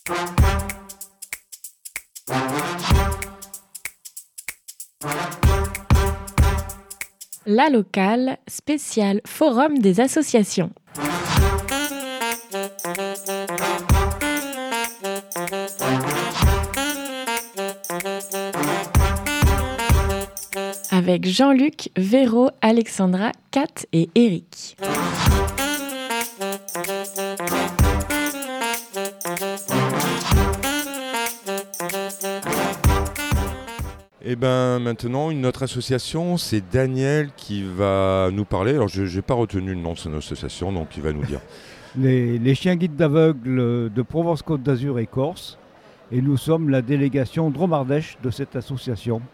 La locale spéciale Forum des associations. Avec Jean-Luc, Véro, Alexandra, Kat et Eric. Et bien maintenant, une autre association, c'est Daniel qui va nous parler. Alors je n'ai pas retenu le nom de son association, donc il va nous dire. Les chiens guides d'aveugles de Provence-Côte d'Azur et Corse. Et nous sommes la délégation Dromardèche de cette association.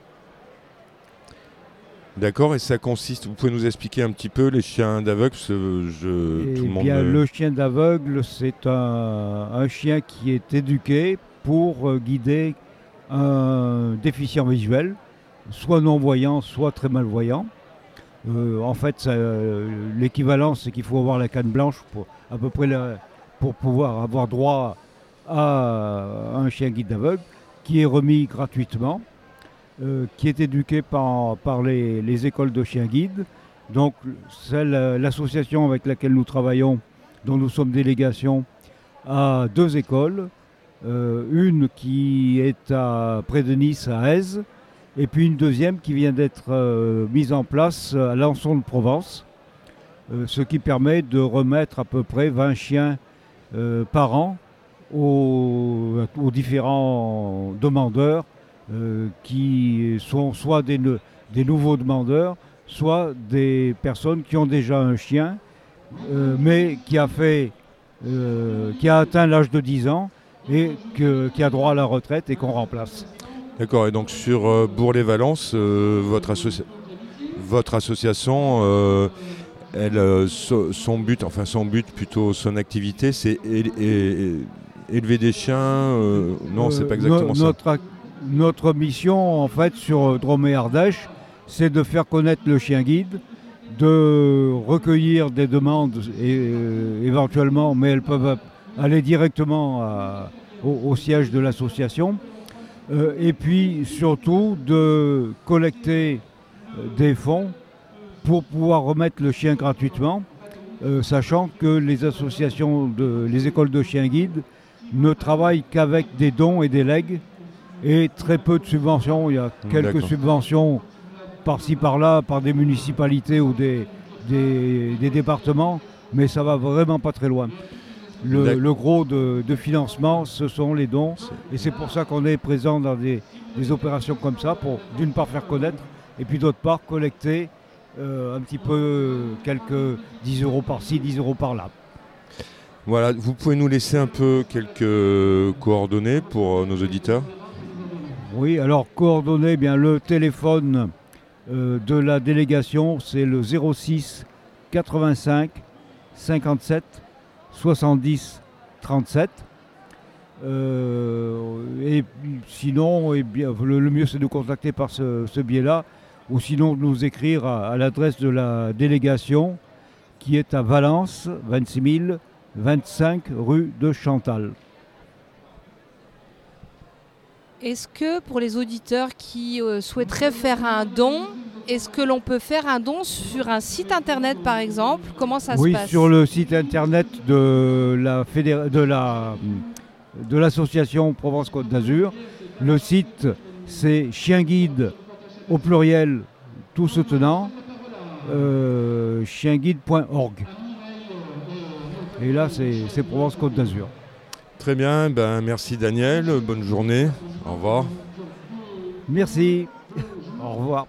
D'accord, et ça consiste, vous pouvez nous expliquer un petit peu les chiens d'aveugles Le chien d'aveugle, c'est un chien qui est éduqué pour guider un déficient visuel, soit non-voyant, soit très malvoyant. En fait, l'équivalent, c'est qu'il faut avoir la canne blanche pour pouvoir avoir droit à un chien guide d'aveugle qui est remis gratuitement. Qui est éduqué par les écoles de chiens guides. Donc l'association avec laquelle nous travaillons, dont nous sommes délégation, a 2 écoles. Une qui est près de Nice, à Èze, et puis une deuxième qui vient d'être mise en place à Lançon de Provence, ce qui permet de remettre à peu près 20 chiens par an aux différents demandeurs qui sont soit des nouveaux demandeurs, soit des personnes qui ont déjà un chien, mais qui a atteint l'âge de 10 ans et qui a droit à la retraite et qu'on remplace. D'accord, et donc sur Bourg-les-Valences, votre association, son but plutôt son activité, c'est élever des chiens. Non, c'est pas exactement ça. Notre mission, en fait, sur Drôme et Ardèche, c'est de faire connaître le chien guide, de recueillir des demandes éventuellement, mais elles peuvent aller directement au siège de l'association. Et puis surtout de collecter des fonds pour pouvoir remettre le chien gratuitement, sachant que les associations, les écoles de chiens guides ne travaillent qu'avec des dons et des legs et très peu de subventions. Il y a quelques subventions par-ci par-là par des municipalités ou des départements, mais ça va vraiment pas très loin. Le gros de financement, ce sont les dons, et c'est pour ça qu'on est présent dans des opérations comme ça, pour d'une part faire connaître, et puis d'autre part collecter un petit peu quelques 10 euros par-ci, 10 euros par-là. Voilà, vous pouvez nous laisser un peu quelques coordonnées pour nos auditeurs ? Oui, alors coordonnées, bien le téléphone de la délégation, c'est le 06 85 57 70 37. Et sinon, le mieux c'est de nous contacter par ce biais-là, ou sinon de nous écrire à l'adresse de la délégation qui est à Valence, 26 000, 25 rue de Chantal. Est-ce que pour les auditeurs qui souhaiteraient faire un don, est-ce que l'on peut faire un don sur un site internet par exemple ? Comment ça se passe ? Oui, sur le site internet de l'association Provence-Côte d'Azur. Le site c'est chienguide au pluriel tout se tenant, chienguide.org. Et là c'est Provence-Côte d'Azur. Très bien, merci Daniel, bonne journée, au revoir. Merci, au revoir.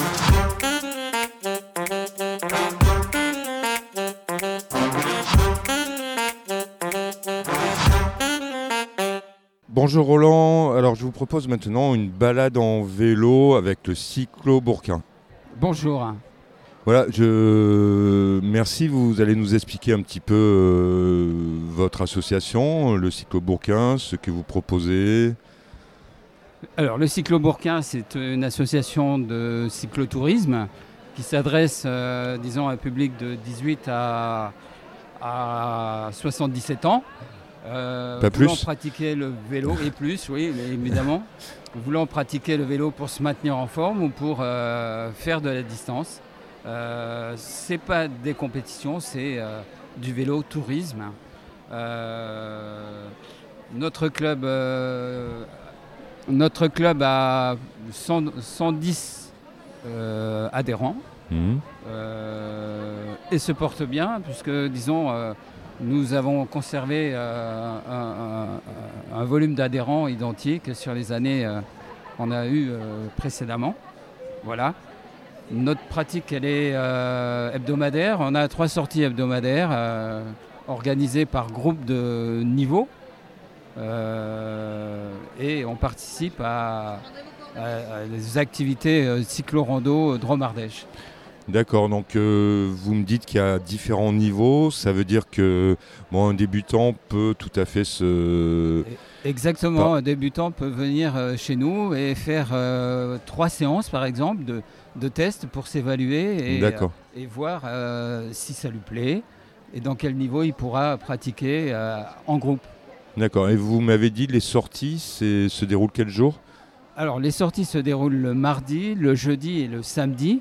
Bonjour Roland, alors je vous propose maintenant une balade en vélo avec le cyclo-bourquin. Bonjour. Voilà, merci, vous allez nous expliquer un petit peu votre association, le cyclo-bourquin, ce que vous proposez. Alors le cyclo-bourquin, c'est une association de cyclotourisme qui s'adresse à un public de 18 à 77 ans. Pas plus. Voulant pratiquer le vélo, et plus, oui, évidemment. Voulant pratiquer le vélo pour se maintenir en forme ou pour faire de la distance. C'est pas des compétitions, c'est du vélo tourisme. Notre club a 110 adhérents et se porte bien puisque, disons, nous avons conservé un volume d'adhérents identique sur les années qu'on a eues précédemment. Voilà. Notre pratique, elle est hebdomadaire. On a 3 sorties hebdomadaires organisées par groupe de niveau. Et on participe à des activités cyclo-rando Drôme-Ardèche. D'accord, donc vous me dites qu'il y a différents niveaux, ça veut dire que un débutant peut tout à fait Exactement, un débutant peut venir chez nous et faire 3 séances par exemple de tests pour s'évaluer et voir si ça lui plaît et dans quel niveau il pourra pratiquer en groupe. D'accord, et vous m'avez dit les sorties se déroulent quel jour ? Alors les sorties se déroulent le mardi, le jeudi et le samedi.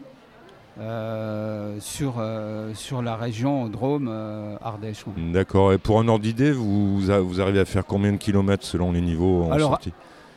Sur la région Drôme-Ardèche. D'accord, et pour un ordre d'idée, vous arrivez à faire combien de kilomètres selon les niveaux en sortie ?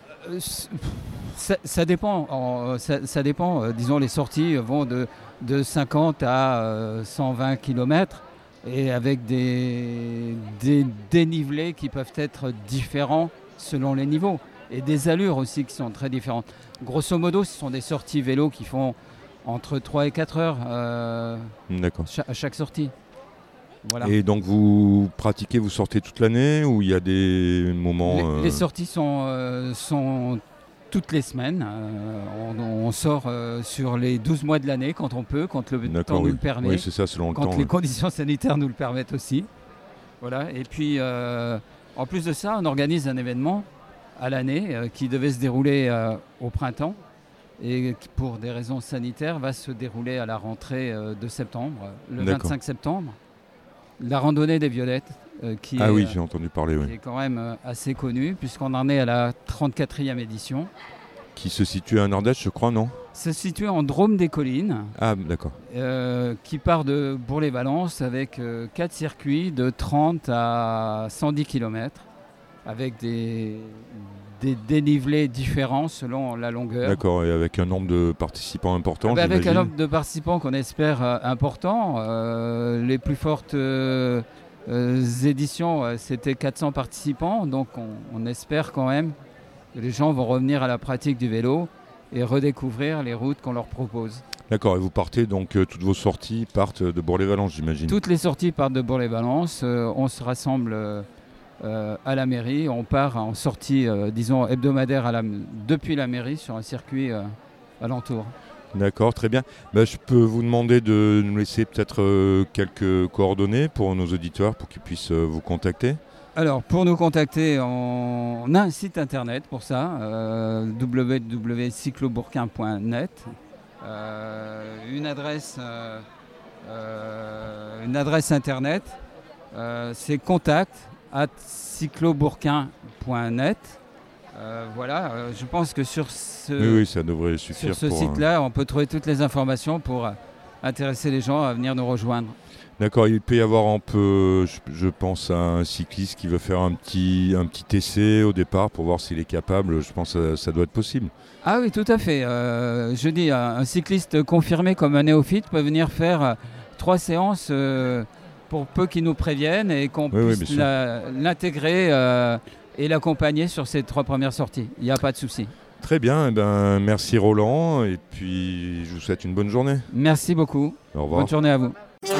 Ça dépend. Ça dépend. Disons, les sorties vont de 50 à 120 km et avec des dénivelés qui peuvent être différents selon les niveaux et des allures aussi qui sont très différentes. Grosso modo, ce sont des sorties vélo qui font entre 3 et 4 heures à chaque sortie. Voilà. Et donc vous pratiquez, vous sortez toute l'année ou il y a des moments... Les sorties sont toutes les semaines. On sort sur les 12 mois de l'année quand on peut, quand le temps nous le permet. Oui, c'est ça, selon le temps. Quand les conditions sanitaires nous le permettent aussi. Voilà. Et puis, en plus de ça, on organise un événement à l'année qui devait se dérouler au printemps. Et qui, pour des raisons sanitaires, va se dérouler à la rentrée de septembre, le 25 septembre. La randonnée des Violettes, qui j'ai entendu parler, qui est quand même assez connue, puisqu'on en est à la 34e édition. Qui se situe à Ardèche, je crois, non ? Se situe en Drôme-des-Collines. Ah, d'accord. Qui part de Bourg-les-Valences avec 4 circuits de 30 à 110 km, avec des dénivelés différents selon la longueur. D'accord, et avec un nombre de participants important, avec un nombre de participants qu'on espère important. Les plus fortes éditions, c'était 400 participants, donc on espère quand même que les gens vont revenir à la pratique du vélo et redécouvrir les routes qu'on leur propose. D'accord, et vous partez donc, toutes vos sorties partent de Bourg-les-Valences, j'imagine ? Toutes les sorties partent de Bourg-les-Valences, on se rassemble... à la mairie, on part en sortie, disons, hebdomadaire depuis la mairie sur un circuit alentour. D'accord, très bien. Je peux vous demander de nous laisser peut-être quelques coordonnées pour nos auditeurs pour qu'ils puissent vous contacter. Alors, pour nous contacter, on a un site internet pour ça, www.cyclobourquin.net, une adresse internet, c'est contact@cyclobourquin.net. Voilà, je pense que sur ce site-là, on peut trouver toutes les informations pour intéresser les gens à venir nous rejoindre. D'accord, il peut y avoir un peu, je pense à un cycliste qui veut faire un petit essai au départ pour voir s'il est capable, je pense que ça doit être possible. Ah oui, tout à fait. Je dis, un cycliste confirmé comme un néophyte peut venir faire 3 séances pour peu qu'ils nous préviennent et qu'on puisse l'intégrer et l'accompagner sur ces 3 premières sorties. Il n'y a pas de souci. Très bien, merci Roland et puis je vous souhaite une bonne journée. Merci beaucoup. Au revoir. Bonne journée à vous.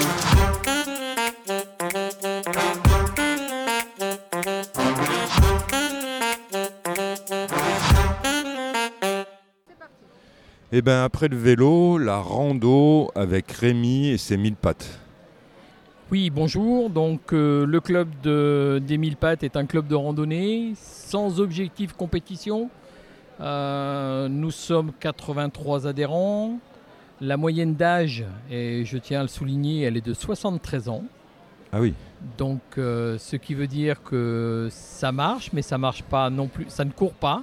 Et après le vélo, la rando avec Rémi et ses 1000 pattes. Oui, bonjour. Donc le club des 1000 pattes est un club de randonnée sans objectif compétition. Nous sommes 83 adhérents. La moyenne d'âge, et je tiens à le souligner, elle est de 73 ans. Ah oui. Donc, ce qui veut dire que ça marche, mais ça marche pas non plus, ça ne court pas.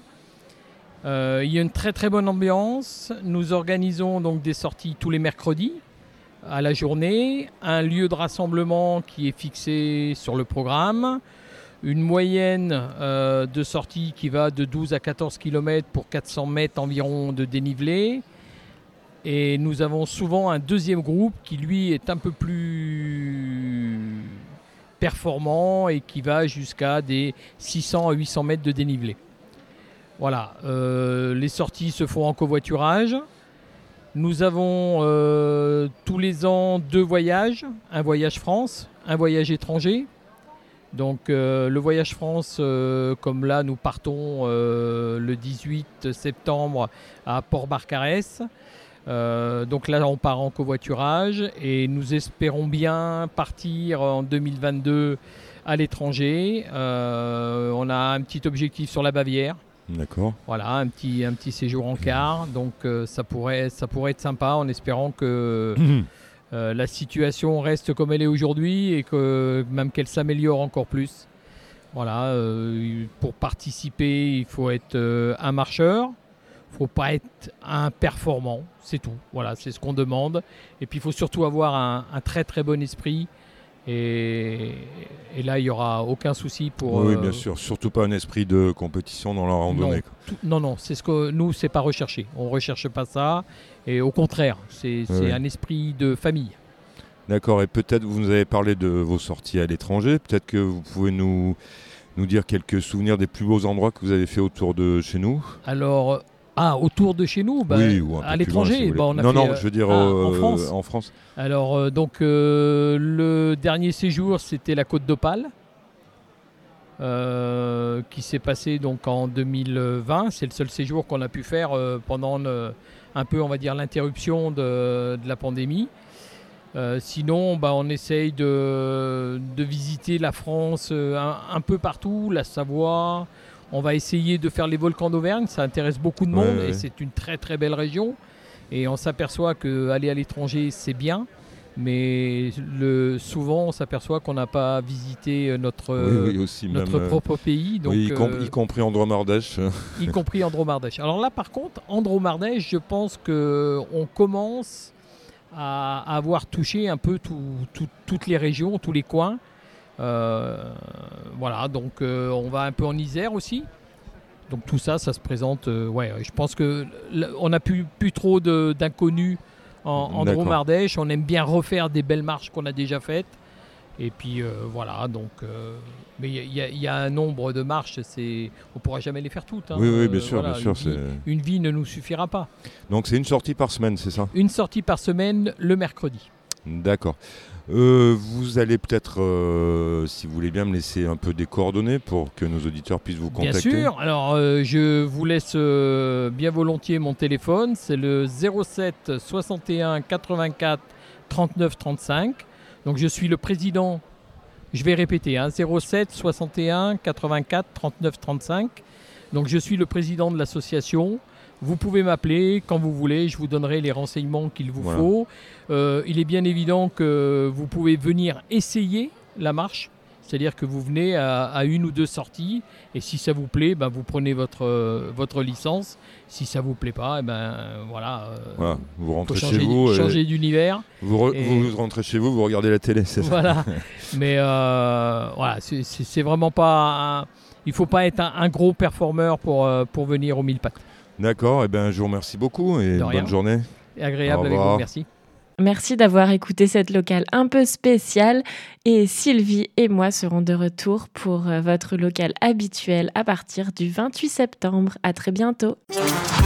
Il y a une très très bonne ambiance. Nous organisons donc des sorties tous les mercredis à la journée, un lieu de rassemblement qui est fixé sur le programme, une moyenne de sortie qui va de 12 à 14 km pour 400 mètres environ de dénivelé. Et nous avons souvent un deuxième groupe qui lui est un peu plus performant et qui va jusqu'à des 600 à 800 mètres de dénivelé. Voilà, les sorties se font en covoiturage. Nous avons tous les ans 2 voyages, un voyage France, un voyage étranger. Donc le voyage France, comme là nous partons le 18 septembre à Port-Barcarès. Donc là on part en covoiturage et nous espérons bien partir en 2022 à l'étranger. On a un petit objectif sur la Bavière. D'accord. Voilà, un petit séjour en car, donc ça pourrait être sympa en espérant que la situation reste comme elle est aujourd'hui et que même qu'elle s'améliore encore plus. Voilà, pour participer, il faut être un marcheur, il ne faut pas être un performant, c'est tout. Voilà, c'est ce qu'on demande. Et puis il faut surtout avoir un très très bon esprit. Et là, il n'y aura aucun souci pour... Oui, bien sûr. Surtout pas un esprit de compétition dans la randonnée. Non, c'est ce que nous, c'est pas recherché. On ne recherche pas ça. Et au contraire, c'est un esprit de famille. D'accord. Et peut-être, vous nous avez parlé de vos sorties à l'étranger. Peut-être que vous pouvez nous dire quelques souvenirs des plus beaux endroits que vous avez fait autour de chez nous. Alors... autour de chez nous, oui, ou à l'étranger. Loin, si on a je veux dire en France. Alors, donc, le dernier séjour, c'était la Côte d'Opale, qui s'est passé donc en 2020. C'est le seul séjour qu'on a pu faire pendant un peu, on va dire, l'interruption de la pandémie. Sinon, on essaye de visiter la France un peu partout, la Savoie. On va essayer de faire les volcans d'Auvergne, ça intéresse beaucoup de monde et c'est une très très belle région. Et on s'aperçoit qu'aller à l'étranger, c'est bien, mais souvent on s'aperçoit qu'on n'a pas visité notre propre pays. Donc, y compris Andromardèche. Y compris Andromardèche. Alors là par contre, Andromardèche, je pense qu'on commence à avoir touché un peu toutes les régions, tous les coins. Voilà, donc on va un peu en Isère aussi. Donc tout ça, ça se présente. Je pense qu'on n'a plus trop d'inconnus en Dromardèche. On aime bien refaire des belles marches qu'on a déjà faites. Et puis voilà, donc. Mais il y a un nombre de marches, on ne pourra jamais les faire toutes. Hein. Oui, bien sûr, voilà, bien sûr. Une vie ne nous suffira pas. Donc c'est une sortie par semaine, c'est ça ? Une sortie par semaine le mercredi. D'accord. Vous allez peut-être, si vous voulez bien, me laisser un peu des coordonnées pour que nos auditeurs puissent vous contacter. Bien sûr. Alors, je vous laisse bien volontiers mon téléphone. C'est le 07 61 84 39 35. Donc, je suis le président. Je vais répéter, 07 61 84 39 35. Donc, je suis le président de l'association. Vous pouvez m'appeler quand vous voulez, je vous donnerai les renseignements qu'il vous faut. Il est bien évident que vous pouvez venir essayer la marche, c'est-à-dire que vous venez à une ou deux sorties et si ça vous plaît, vous prenez votre licence. Si ça vous plaît pas, voilà, vous rentrez chez vous. Changer d'univers. Vous rentrez chez vous, vous regardez la télé, c'est ça. Voilà, mais voilà, c'est vraiment pas. Il faut pas être un gros performeur pour venir aux 1000 pattes. D'accord, je vous remercie beaucoup et bonne journée. Et agréable avec vous, merci. Merci d'avoir écouté cette locale un peu spéciale et Sylvie et moi serons de retour pour votre locale habituelle à partir du 28 septembre. À très bientôt.